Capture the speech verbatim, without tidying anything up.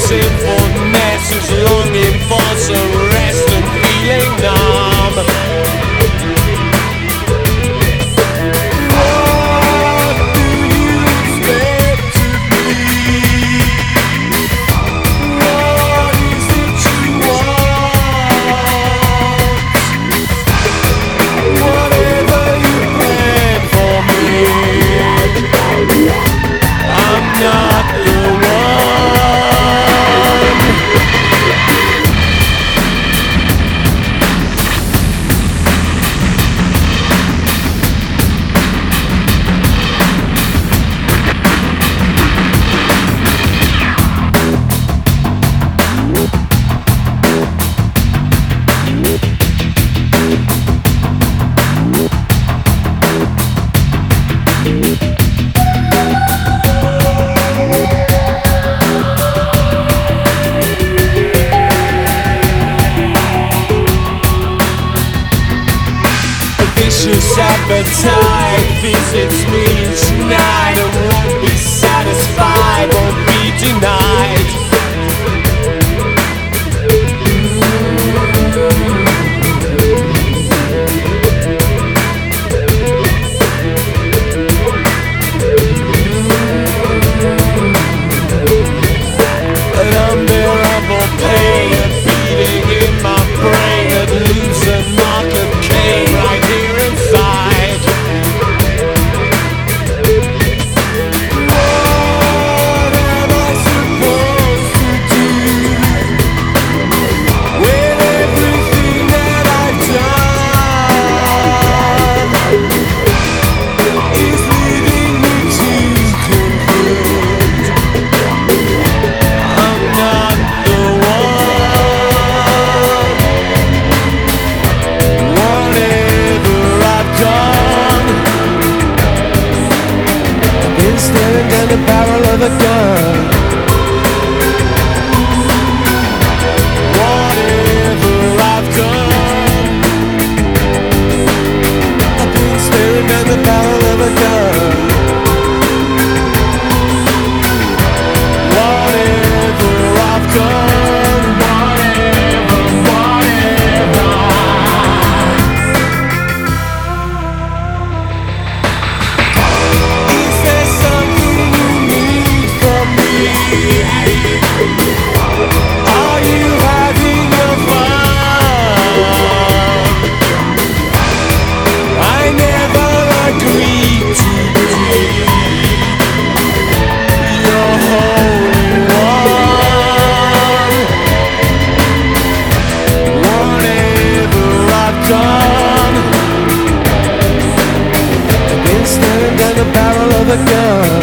sinful masses longing for some rest and feeling numb. What do you expect to be? What is it you want? Whatever you plan for me, I'm not the one. Vicious appetite visits me each night and won't be satisfied, won't be denied. An unbearable pain, a beating in my brain, that leaves a mark of Cain right here inside. What am I supposed to do with everything that I've done? Is leading me to conclude I'm not the one. Whatever I've done, been staring down the barrel of a gun. Whatever I've done, I've been staring down the barrel of a gun. Whatever I've done, whatever, whatever. Is there something you need from me? Are you having your fun? I never agreed to be your holy one. Whatever I've done, been staring down the barrel of a gun.